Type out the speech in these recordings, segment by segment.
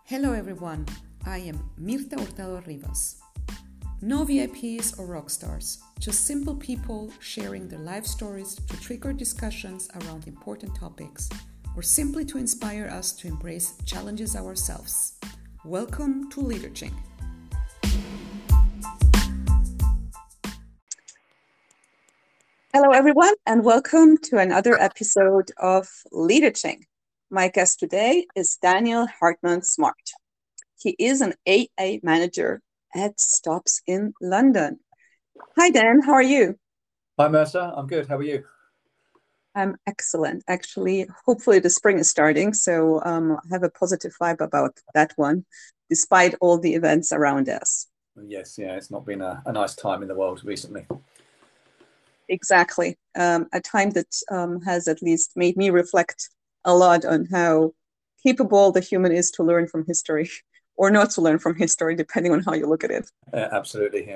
Hello everyone, I am Mirta Hurtado Rivas. No VIPs or rock stars, just simple people sharing their life stories to trigger discussions around important topics, or simply to inspire us to embrace challenges ourselves. Welcome to Leaderching. Hello everyone, and welcome to another episode of Leaderching. My guest today is Daniel Hartman Smart. He is an AA manager at Stops in London. Hi Dan, how are you? Hi Mercer, I'm good. How are you? I'm excellent. Actually, hopefully the spring is starting, so I have a positive vibe about that one, despite all the events around us. Yes, it's not been a nice time in the world recently. Exactly. A time that has at least made me reflect a lot on how capable the human is to learn from history or not to learn from history, depending on how you look at it. Absolutely,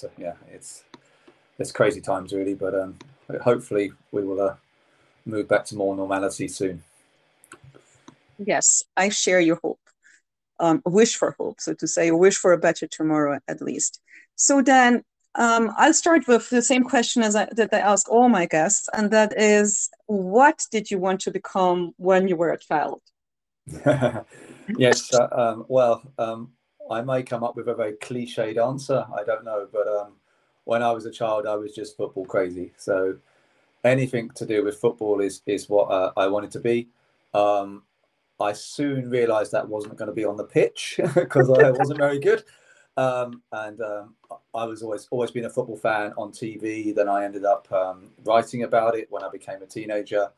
it's crazy times really, but hopefully we will move back to more normality soon. Yes, I share your hope. A wish for hope, so to say, a wish for a better tomorrow at least. So then I'll start with the same question that I ask all my guests, and that is, what did you want to become when you were a child? Yes, I may come up with a very cliched answer. I don't know, but when I was a child, I was just football crazy. So anything to do with football is what I wanted to be. I soon realised that wasn't going to be on the pitch because I wasn't very good. I was always been a football fan on TV. Then I ended up writing about it when I became a teenager.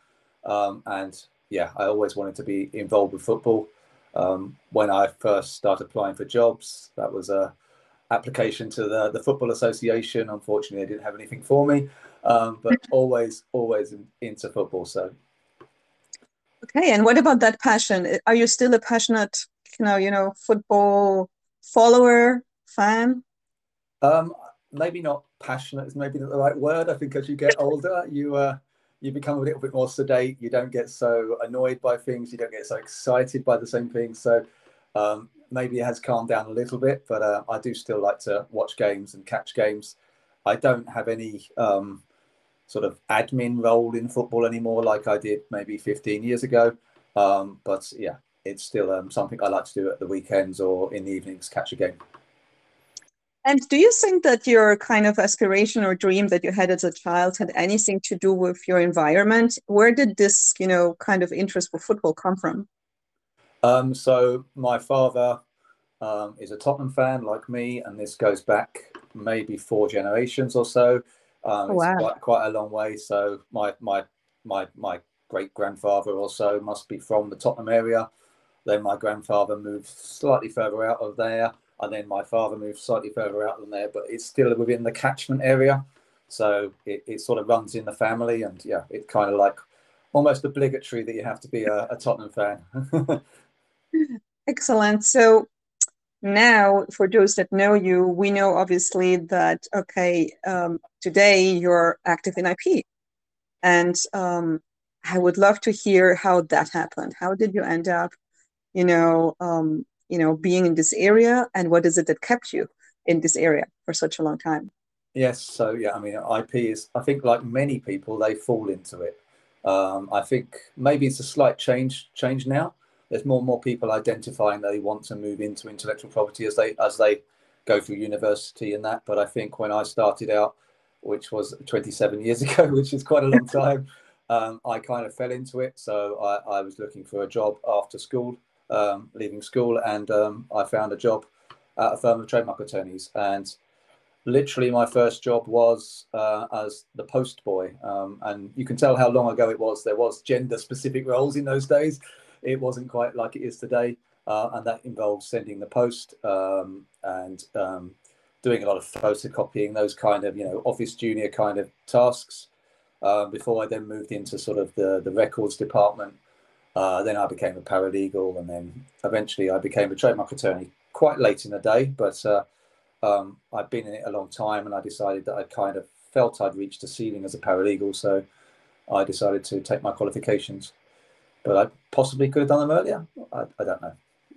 I always wanted to be involved with football. When I first started applying for jobs, that was a application to the Football Association. Unfortunately, they didn't have anything for me, but always into football. So. Okay, and what about that passion? Are you still a passionate, football follower, fan? Maybe not passionate is maybe not the right word. I think as you get older, you become a little bit more sedate. You don't get so annoyed by things. You don't get so excited by the same things. So maybe it has calmed down a little bit, but I do still like to watch games and catch games. I don't have any sort of admin role in football anymore like I did maybe 15 years ago. But yeah, it's still something I like to do at the weekends or in the evenings, catch a game. And do you think that your kind of aspiration or dream that you had as a child had anything to do with your environment? Where did this, kind of interest for football come from? So my father is a Tottenham fan like me, and this goes back maybe 4 generations or so. It's Wow. quite a long way. So my great grandfather also must be from the Tottenham area. Then my grandfather moved slightly further out of there, and then my father moved slightly further out than there, but it's still within the catchment area. So it sort of runs in the family, and yeah, it's kind of like almost obligatory that you have to be a Tottenham fan. Excellent. So now, for those that know you, we know obviously that, today you're active in IP. And I would love to hear how that happened. How did you end up, being in this area, and what is it that kept you in this area for such a long time? Yes, so yeah, I mean, IP is, I think, like many people, they fall into it. I think maybe it's a slight change now. There's more and more people identifying they want to move into intellectual property as they go through university and that. But I think when I started out, which was 27 years ago, which is quite a long time, I kind of fell into it. So I was looking for a job after school, leaving school, and I found a job at a firm of trademark attorneys. And literally my first job was as the post boy, and you can tell how long ago it was. There was gender specific roles in those days. It wasn't quite like it is today, and that involves sending the post and doing a lot of photocopying, those kind of office junior kind of tasks, before I then moved into sort of the records department. Then I became a paralegal, and then eventually I became a trademark attorney quite late in the day, but I'd been in it a long time, and I decided that I kind of felt I'd reached a ceiling as a paralegal, so I decided to take my qualifications. But I possibly could have done them earlier. I don't know.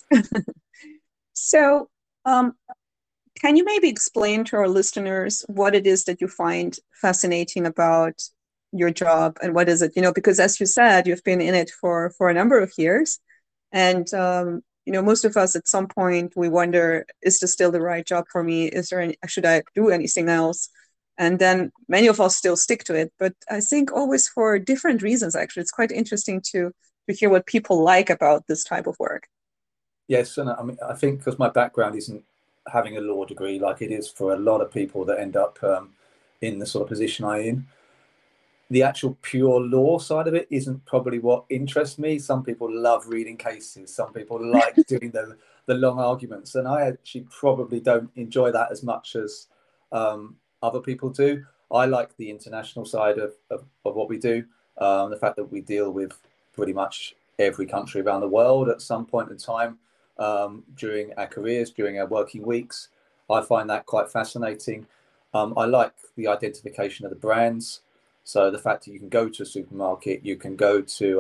So, can you maybe explain to our listeners what it is that you find fascinating about your job, and what is it? Because as you said, you've been in it for a number of years, and most of us at some point we wonder, is this still the right job for me? Should I do anything else? And then many of us still stick to it, but I think always for different reasons. Actually, it's quite interesting to hear what people like about this type of work. Yes, and I mean, I think because my background isn't having a law degree like it is for a lot of people that end up in the sort of position I'm in. The actual pure law side of it isn't probably what interests me. Some people love reading cases. Some people like doing the long arguments, and I actually probably don't enjoy that as much as other people do. I like the international side of what we do. The fact that we deal with pretty much every country around the world at some point in time during our careers, during our working weeks. I find that quite fascinating. I like the identification of the brands. So the fact that you can go to a supermarket, you can go to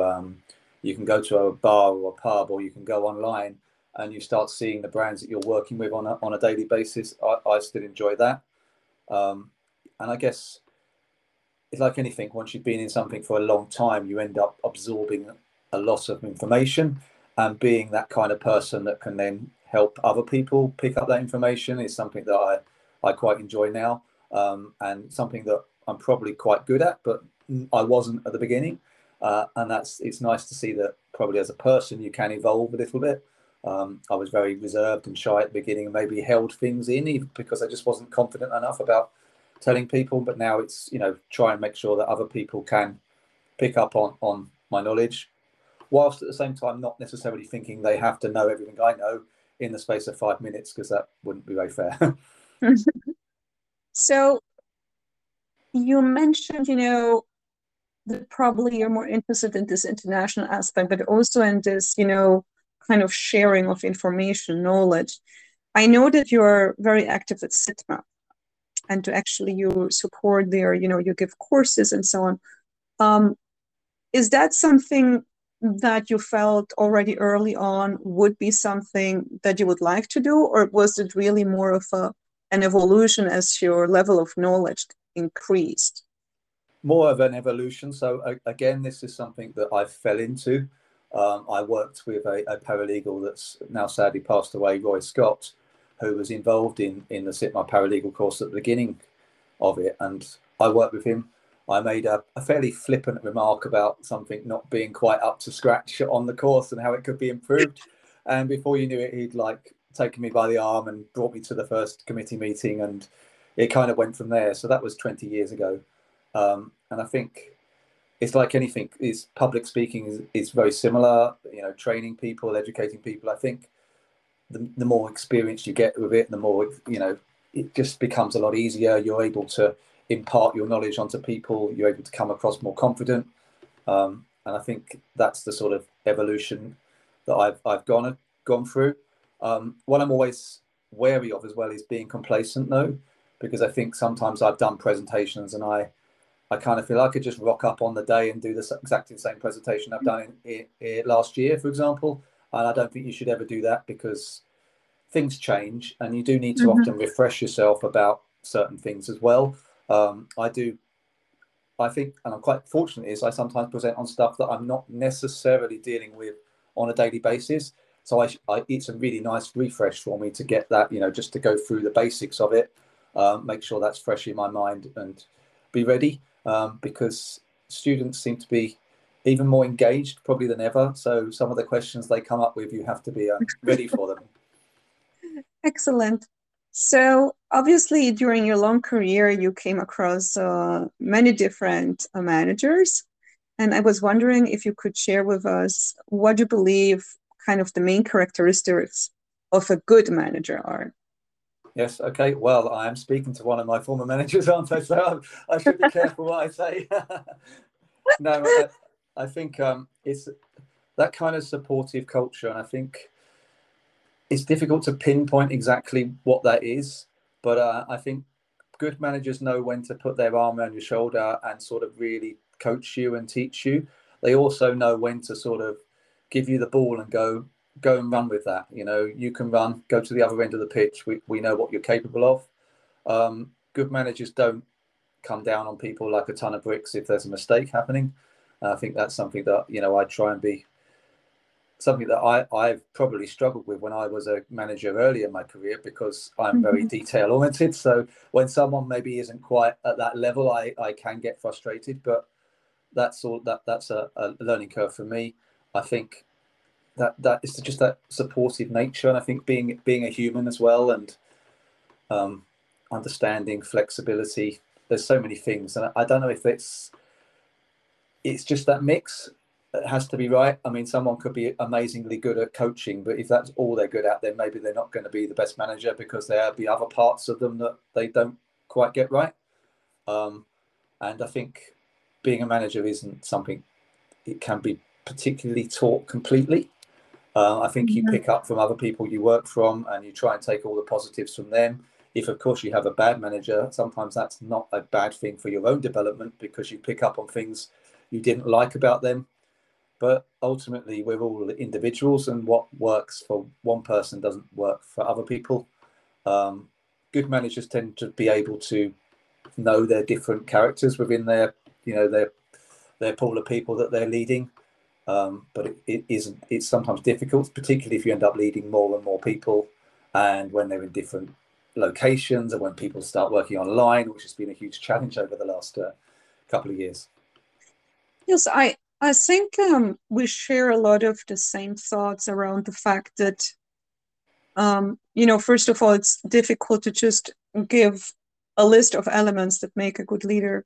a bar or a pub, or you can go online and you start seeing the brands that you're working with on a daily basis. I still enjoy that. And I guess it's like anything, once you've been in something for a long time, you end up absorbing a lot of information, and being that kind of person that can then help other people pick up that information is something that I quite enjoy now, and something that I'm probably quite good at, but I wasn't at the beginning. And it's nice to see that probably as a person you can evolve a little bit. I was very reserved and shy at the beginning, and maybe held things in even because I just wasn't confident enough about telling people. But now it's, try and make sure that other people can pick up on my knowledge, whilst at the same time not necessarily thinking they have to know everything I know in the space of 5 minutes, because that wouldn't be very fair. So you mentioned, that probably you're more interested in this international aspect, but also in this, kind of sharing of information, knowledge. I know that you're very active at SITMA, and to actually you support there, you give courses and so on. Is that something that you felt already early on would be something that you would like to do, or was it really more of an evolution as your level of knowledge increased? More of an evolution. So again, this is something that I fell into. I worked with a paralegal that's now sadly passed away, Roy Scott, who was involved in the SITMA paralegal course at the beginning of it, and I worked with him. I made a fairly flippant remark about something not being quite up to scratch on the course and how it could be improved. And before you knew it, he'd taken me by the arm and brought me to the first committee meeting, and it kind of went from there. So that was 20 years ago. And I think it's like anything, is public speaking is very similar, training people, educating people. I think the more experience you get with it, the more, it just becomes a lot easier. You're able to impart your knowledge onto people. You're able to come across more confident. And I think that's the sort of evolution that I've gone through. What I'm always wary of as well is being complacent, though, because I think sometimes I've done presentations and I kind of feel I could just rock up on the day and do exactly the same presentation I've done in last year, for example. And I don't think you should ever do that, because things change and you do need to often refresh yourself about certain things as well. I think, and I'm quite fortunate, is I sometimes present on stuff that I'm not necessarily dealing with on a daily basis. So it's a really nice refresh for me to get that, just to go through the basics of it, make sure that's fresh in my mind and be ready, because students seem to be even more engaged probably than ever. So some of the questions they come up with, you have to be ready for them. Excellent. So obviously during your long career, you came across many different managers. And I was wondering if you could share with us what you believe kind of the main characteristics of a good manager are. Yes. Okay. Well, I am speaking to one of my former managers, aren't I? So I should be careful what I say. No, I think it's that kind of supportive culture. And I think it's difficult to pinpoint exactly what that is. But I think good managers know when to put their arm around your shoulder and sort of really coach you and teach you. They also know when to sort of give you the ball and go, go and run with that. You know, you can run, go to the other end of the pitch. We know what you're capable of. Good managers don't come down on people like a ton of bricks if there's a mistake happening. I think that's something that, you know, I try and be something that I've probably struggled with when I was a manager early in my career, because I'm very detail oriented. So when someone maybe isn't quite at that level, I can get frustrated, but that's a learning curve for me. I think that is just that supportive nature, and I think being a human as well, and understanding flexibility. There's so many things, and I don't know if it's just that mix. It has to be right. I mean, someone could be amazingly good at coaching, but if that's all they're good at, then maybe they're not going to be the best manager, because there'll be other parts of them that they don't quite get right. And I think being a manager isn't something it can be particularly taught completely. I think you pick up from other people you work from, and you try and take all the positives from them. If, of course, you have a bad manager, sometimes that's not a bad thing for your own development, because you pick up on things you didn't like about them. But ultimately, we're all individuals, and what works for one person doesn't work for other people. Good managers tend to be able to know their different characters within their pool of people that they're leading. But it's sometimes difficult, particularly if you end up leading more and more people, and when they're in different locations, and when people start working online, which has been a huge challenge over the last couple of years. Yes, I think we share a lot of the same thoughts around the fact that, first of all, it's difficult to just give a list of elements that make a good leader.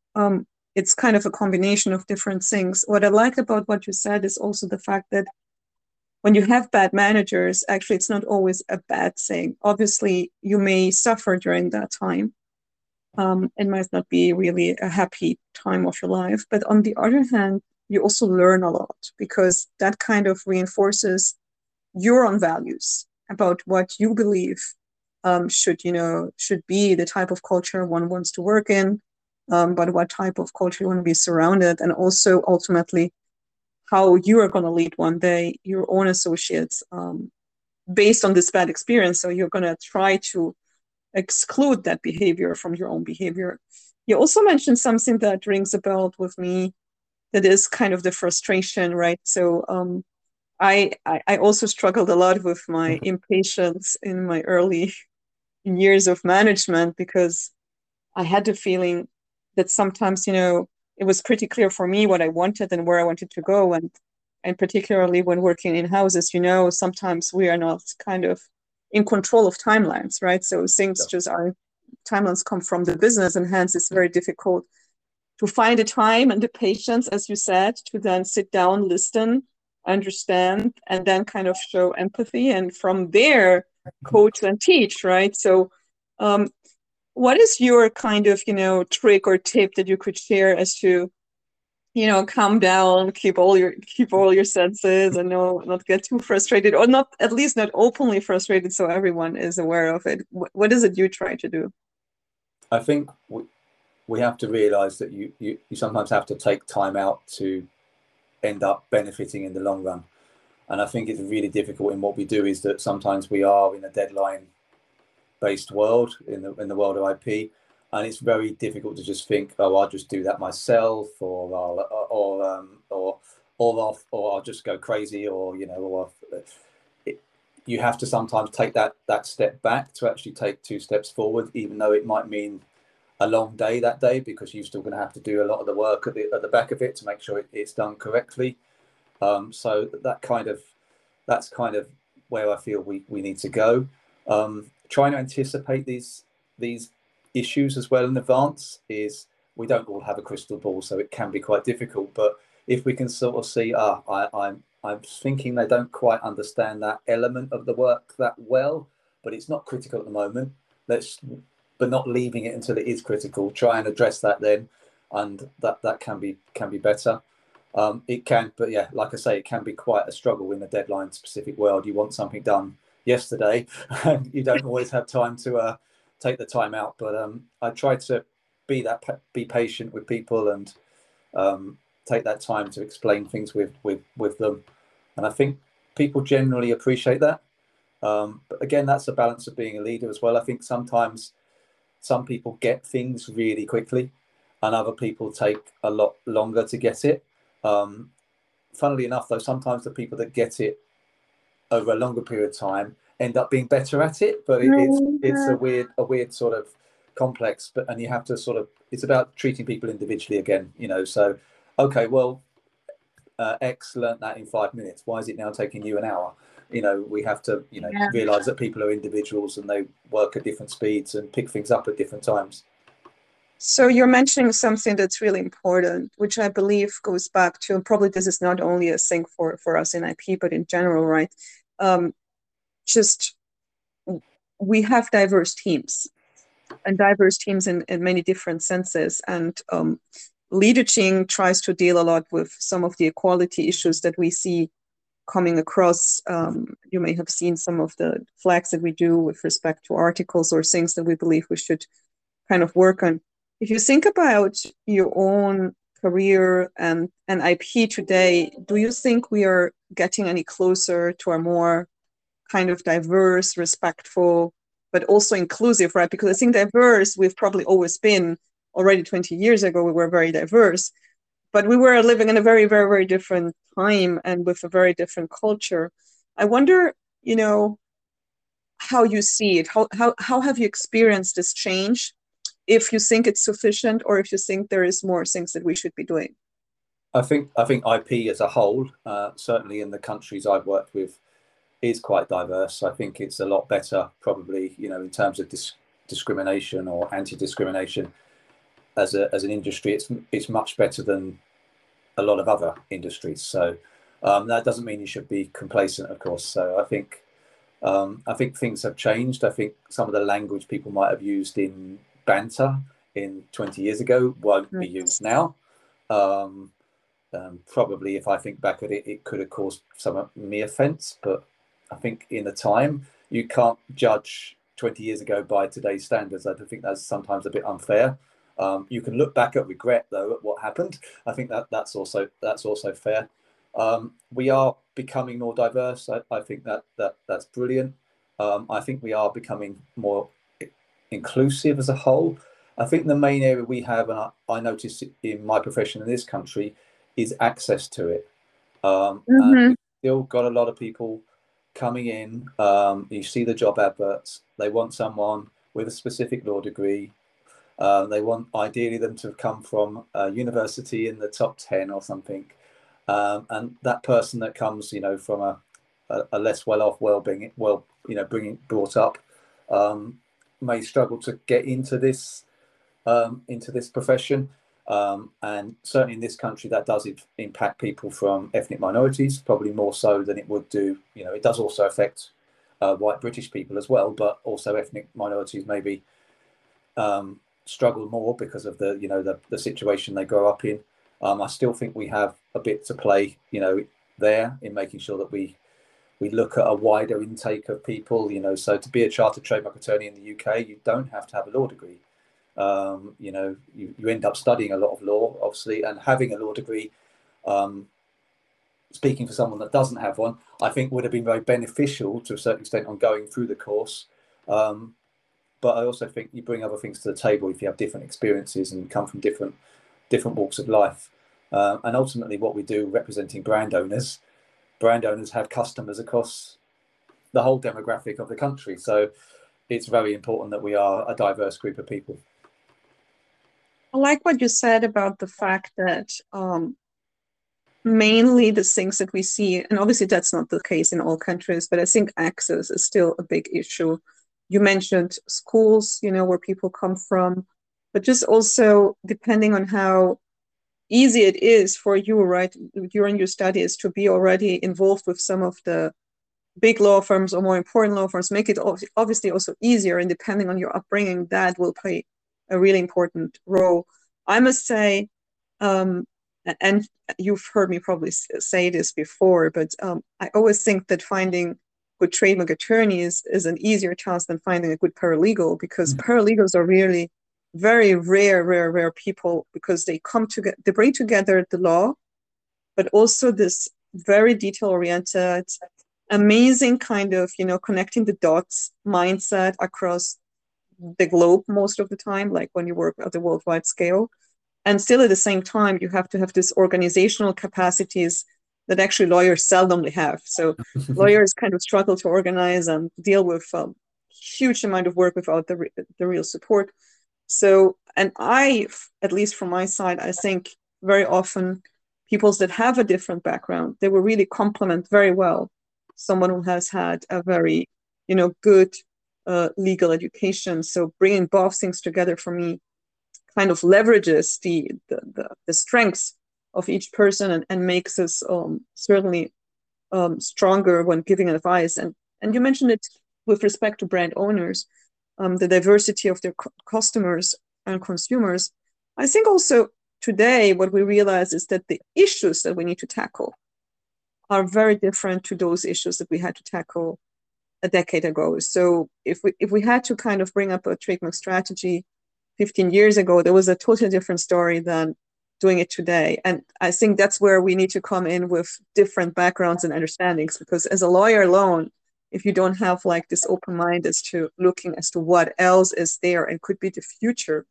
It's kind of a combination of different things. What I like about what you said is also the fact that when you have bad managers, actually, it's not always a bad thing. Obviously, you may suffer during that time. It might not be really a happy time of your life. But on the other hand, you also learn a lot, because that kind of reinforces your own values about what you believe should be the type of culture one wants to work in, but what type of culture you want to be surrounded, and also ultimately how you are going to lead one day your own associates based on this bad experience. So you're going to try to exclude that behavior from your own behavior. You also mentioned something that rings a bell with me, that is kind of the frustration, right? So I also struggled a lot with my impatience in my early years of management, because I had the feeling that sometimes, it was pretty clear for me what I wanted and where I wanted to go. And particularly when working in houses, sometimes we are not kind of in control of timelines, right? So things timelines come from the business, and hence it's very difficult to find the time and the patience, as you said, to then sit down, listen, understand, and then kind of show empathy, and from there coach and teach, right? So what is your kind of trick or tip that you could share as to calm down, keep all your senses, and not get too frustrated, or not, at least not openly frustrated, so everyone is aware of it? What is it you try to do? I think we have to realize that you sometimes have to take time out to end up benefiting in the long run. And I think it's really difficult in what we do, is that sometimes we are in a deadline based world, in the world of IP, and it's very difficult to just think, oh, I'll just do that myself, or I'll just go crazy, you have to sometimes take that step back to actually take 2 steps forward, even though it might mean a long day that day, because you're still going to have to do a lot of the work at the back of it to make sure it's done correctly. So that's kind of where I feel we need to go. Trying to anticipate these issues as well in advance, is we don't all have a crystal ball, so it can be quite difficult. But if we can sort of see, I'm thinking they don't quite understand that element of the work that well, but it's not critical at the moment. But not leaving it until it is critical. Try and address that then, and that can be better. It can, but yeah, like I say, it can be quite a struggle in the deadline specific world. You want something done yesterday, and you don't always have time to take the time out. But I try to be patient with people, and take that time to explain things with them. And I think people generally appreciate that. But again, that's a balance of being a leader as well. I think sometimes some people get things really quickly and other people take a lot longer to get it. Funnily enough, though, sometimes the people that get it over a longer period of time end up being better at it, but it's a weird sort of complex. And you have to sort of, it's about treating people individually again, you know. So, okay, well, X learnt that in 5 minutes. Why is it now taking you an hour? You know, we have to, you know, realize that people are individuals and they work at different speeds and pick things up at different times. So you're mentioning something that's really important, which I believe goes back to, and probably this is not only a thing for us in IP, but in general, right? Just we have diverse teams and diverse teams in many different senses. And leadership tries to deal a lot with some of the equality issues that we see coming across. You may have seen some of the flags that we do with respect to articles or things that we believe we should kind of work on. If you think about your own career and IP today, do you think we are getting any closer to a more kind of diverse, respectful, but also inclusive, right? Because I think diverse, we've probably always been. Already 20 years ago, we were very diverse, but we were living in a very, very, very different time and with a very different culture. I wonder, you know, how you see it. How have you experienced this change? If you think it's sufficient, or if you think there is more things that we should be doing. I think IP as a whole, certainly in the countries I've worked with, is quite diverse. I think it's a lot better, probably, you know, in terms of discrimination or anti-discrimination. As an industry, it's much better than a lot of other industries. So that doesn't mean you should be complacent, of course. So I think things have changed. I think some of the language people might have used in banter in 20 years ago won't be used now. Probably, if I think back at it, it could have caused some of me offence. But I think in the time, you can't judge 20 years ago by today's standards. I think that's sometimes a bit unfair. You can look back at regret, though, at what happened. I think that's also fair. We are becoming more diverse. I think that's brilliant. I think we are becoming more inclusive as a whole. I think the main area we have, and I notice in my profession in this country, is access to it. And we've still got a lot of people coming in. You see the job adverts. They want someone with a specific law degree. They want ideally them to have come from a university in the top 10 or something. And that person that comes, you know, from a less well-off, brought up, may struggle to get into this profession. And certainly in this country, that does impact people from ethnic minorities, probably more so than it would do. You know, it does also affect white British people as well, but also ethnic minorities maybe struggle more because of the situation they grow up in. I still think we have a bit to play, you know, there in making sure that we look at a wider intake of people, you know. So to be a chartered trademark attorney in the UK, you don't have to have a law degree. You know, you end up studying a lot of law, obviously, and having a law degree, speaking for someone that doesn't have one, I think would have been very beneficial to a certain extent on going through the course. But I also think you bring other things to the table if you have different experiences and come from different walks of life. And ultimately what we do representing brand owners have customers across the whole demographic of the country. So it's very important that we are a diverse group of people. I like what you said about the fact that mainly the things that we see, and obviously that's not the case in all countries, but I think access is still a big issue. You mentioned schools, you know, where people come from, but just also depending on how easy it is for you, right, during your studies to be already involved with some of the big law firms or more important law firms, make it obviously also easier, and depending on your upbringing, that will play a really important role. I must say, and you've heard me probably say this before, but I always think that finding good trademark attorneys is an easier task than finding a good paralegal, because paralegals are really very rare people, because they come together, they bring together the law, but also this very detail-oriented, amazing kind of, connecting the dots mindset across the globe most of the time, like when you work at the worldwide scale. And still at the same time, you have to have this organizational capacities that actually lawyers seldomly have. So lawyers kind of struggle to organize and deal with a huge amount of work without the real support. So, and at least from my side, I think very often peoples that have a different background, they will really complement very well someone who has had a very, good legal education. So bringing both things together for me kind of leverages the strengths of each person and makes us certainly stronger when giving advice. And you mentioned it with respect to brand owners, the diversity of their customers and consumers. I think also today what we realize is that the issues that we need to tackle are very different to those issues that we had to tackle a decade ago. So if we had to kind of bring up a trademark strategy 15 years ago, there was a totally different story than doing it today. And I think that's where we need to come in with different backgrounds and understandings, because as a lawyer alone, if you don't have like this open mind as to looking as to what else is there and could be the future,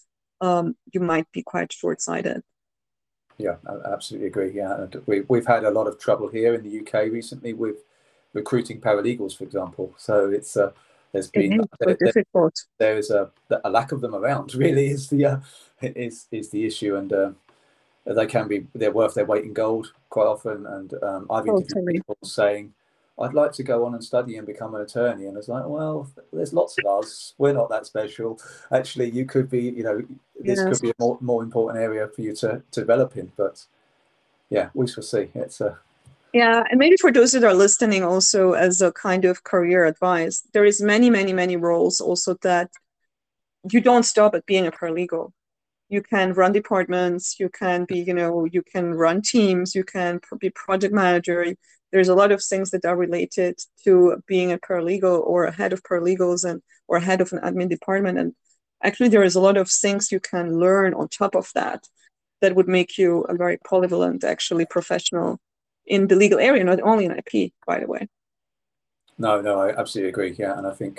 you might be quite short-sighted. Yeah, I absolutely agree. Yeah, and we've had a lot of trouble here in the UK recently with recruiting paralegals, for example. So it's there's been difficult. There is a lack of them around. Really, is the issue, and they're worth their weight in gold quite often. And I've interviewed people saying, "I'd like to go on and study and become an attorney," and it's like, well, there's lots of us. We're not that special. Actually, you could be. This could be a more important area for you to develop in. But yeah, we shall see. It's Yeah, and maybe for those that are listening also as a kind of career advice, there is many, many, many roles also that you don't stop at being a paralegal. You can run departments, you can be, you can run teams, you can be project manager. There's a lot of things that are related to being a paralegal or a head of paralegals or head of an admin department. And actually there is a lot of things you can learn on top of that would make you a very polyvalent, actually professional in the legal area, not only in IP, by the way. No, I absolutely agree. Yeah, and I think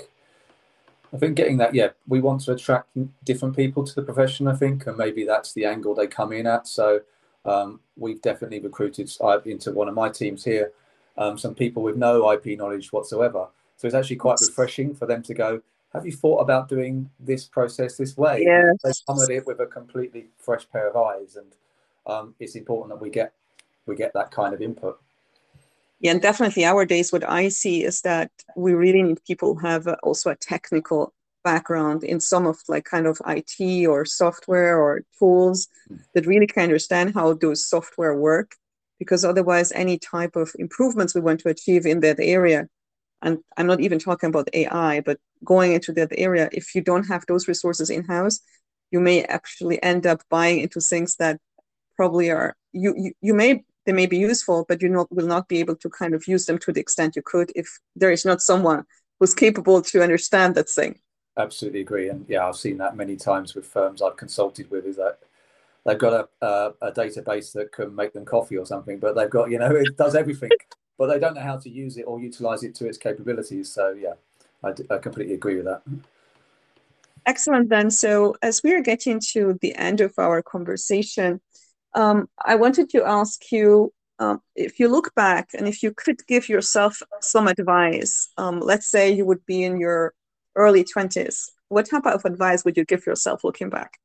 getting that, we want to attract different people to the profession, I think, and maybe that's the angle they come in at. So we've definitely recruited into one of my teams here some people with no IP knowledge whatsoever. So it's actually quite refreshing for them to go, have you thought about doing this process this way? Yes. They come at it with a completely fresh pair of eyes, and it's important that we get that kind of input. Yeah, and definitely our days, what I see is that we really need people who have also a technical background in some of like kind of IT or software or tools that really can understand how those software work, because otherwise any type of improvements we want to achieve in that area, and I'm not even talking about AI, but going into that area, if you don't have those resources in-house, you may actually end up buying into things that probably are, they may be useful, but you will not be able to kind of use them to the extent you could if there is not someone who's capable to understand that thing. Absolutely agree. And yeah, I've seen that many times with firms I've consulted with, is that they've got a database that can make them coffee or something, but they've got, it does everything, but they don't know how to use it or utilize it to its capabilities. So yeah, I completely agree with that. Excellent then. So as we are getting to the end of our conversation, I wanted to ask you, if you look back and if you could give yourself some advice, let's say you would be in your early 20s, what type of advice would you give yourself looking back?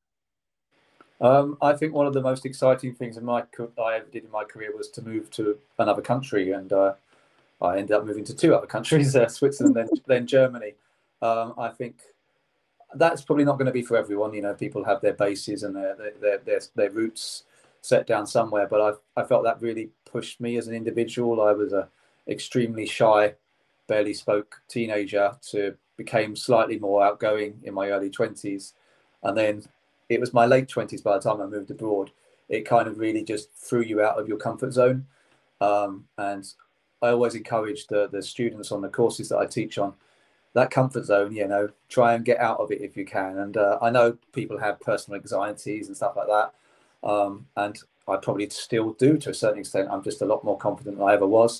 I think one of the most exciting things I ever did in my career was to move to another country, and I ended up moving to two other countries, Switzerland, then Germany. I think that's probably not going to be for everyone. People have their bases and their roots set down somewhere, but I felt that really pushed me as an individual. I was a extremely shy, barely spoke teenager to became slightly more outgoing in my early 20s, and then it was my late 20s by the time I moved abroad. It kind of really just threw you out of your comfort zone, and I always encourage the students on the courses that I teach on that comfort zone, try and get out of it if you can. And I know people have personal anxieties and stuff like that. And I probably still do to a certain extent. I'm just a lot more confident than I ever was.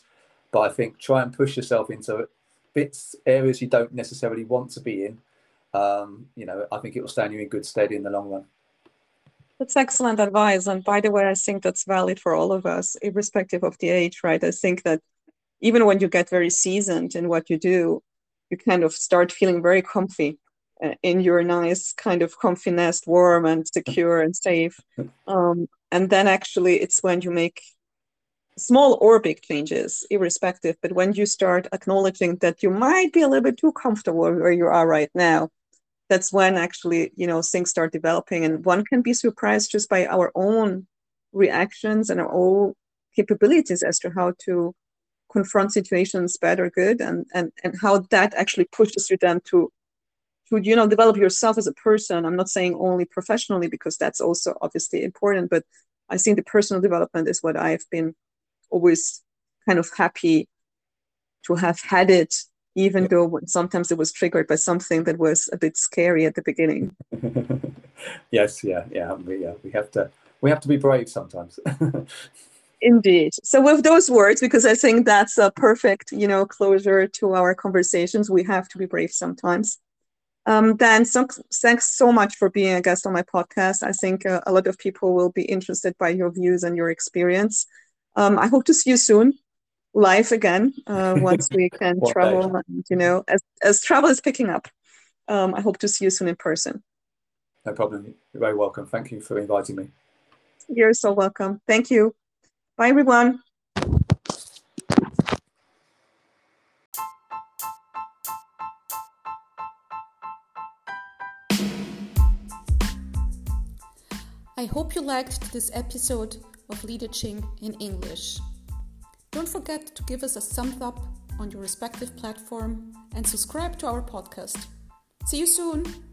but I think try and push yourself into areas you don't necessarily want to be in. I think it will stand you in good stead in the long run. That's excellent advice. And by the way, I think that's valid for all of us, irrespective of the age, right? I think that even when you get very seasoned in what you do, you kind of start feeling very comfy in your nice kind of comfy nest, warm and secure and safe. And then actually it's when you make small or big changes, irrespective, but when you start acknowledging that you might be a little bit too comfortable where you are right now, that's when actually, things start developing, and one can be surprised just by our own reactions and our own capabilities as to how to confront situations bad or good, and how that actually pushes you then to develop yourself as a person. I'm not saying only professionally, because that's also obviously important, but I think the personal development is what I've been always kind of happy to have had it, even though sometimes it was triggered by something that was a bit scary at the beginning. Yes, yeah. We have to be brave sometimes. Indeed. So with those words, because I think that's a perfect, closure to our conversations, we have to be brave sometimes. Dan, thanks so much for being a guest on my podcast. I think a lot of people will be interested by your views and your experience. I hope to see you soon, live again, once we can travel. And, as travel is picking up, I hope to see you soon in person. No problem. You're very welcome. Thank you for inviting me. You're so welcome. Thank you. Bye, everyone. I hope you liked this episode of Leaderching in English. Don't forget to give us a thumbs up on your respective platform and subscribe to our podcast. See you soon!